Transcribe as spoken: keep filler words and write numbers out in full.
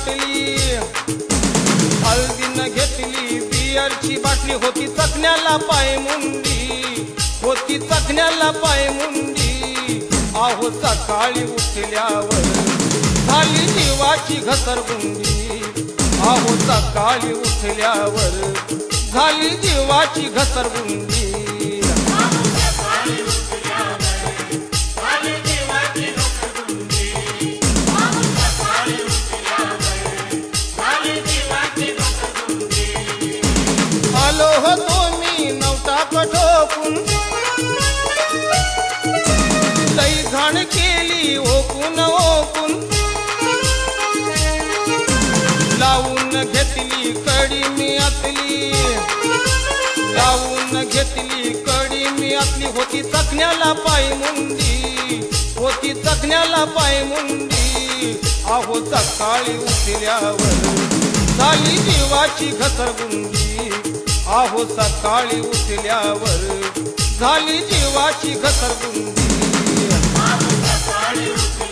वाटली, हळदीनं घेतली बियरची बाटली, होती चखण्याला पाय मुंडी, होती चखण्याला पाय मुंडी। आहो सकाळी उठल्यावर झाली जीवाची घसरगुंडी, आहो सकाळी उठल्यावर झाली जीवाची घसरगुंडी। आलो होतो मी नवटाप ठोकून, लई घाण केली ओकून ओकून, लावून घेतली कडी मी आतली, लावून घेतली कडी मी आतली, होती चखण्याला पाय मुंडी, होती चखण्याला पाय मुंडी। आहो सकाळी उठल्यावर झाली जीवाची घसरगुंडी, आहो सकाळी उठल्यावर झाली जीवाची घसरगुंडी।